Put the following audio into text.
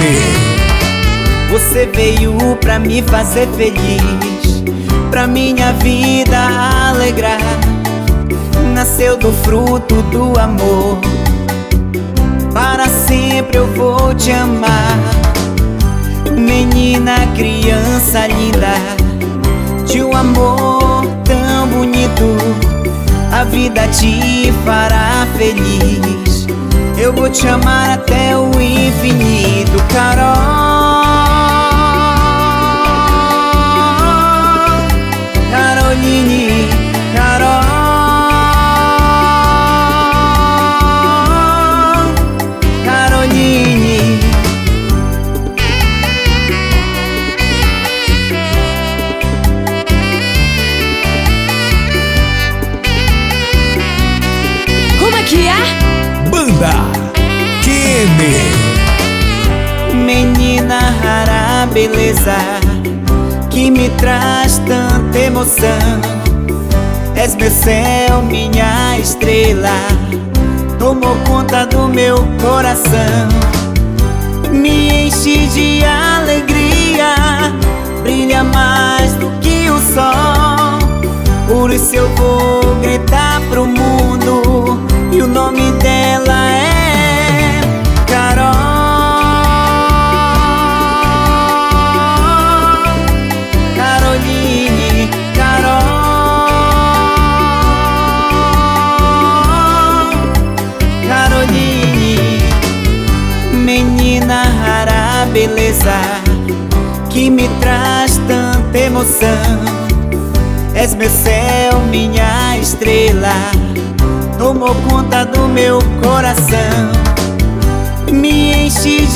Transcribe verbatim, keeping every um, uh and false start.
Você veio pra me fazer feliz, pra minha vida alegrar. Nasceu do fruto do amor, para sempre eu vou te amar. Menina, criança linda, de um amor tão bonito, a vida te fará feliz. Eu vou te amar até o infinito, Carol. Caroline, Carol, Caroline. Como é que é? Banda Kenny. Menina rara, beleza, que me traz tanta emoção. És meu céu, minha estrela, tomou conta do meu coração. Me enche de alegria, brilha mais do que o sol. Por isso eu vou gritar pro mundo, e o nome dela é Carol. Caroline, Carol, Caroline. Menina rara, beleza, que me traz tanta emoção. És meu céu, minha estrela, tomou conta do meu coração. Me enche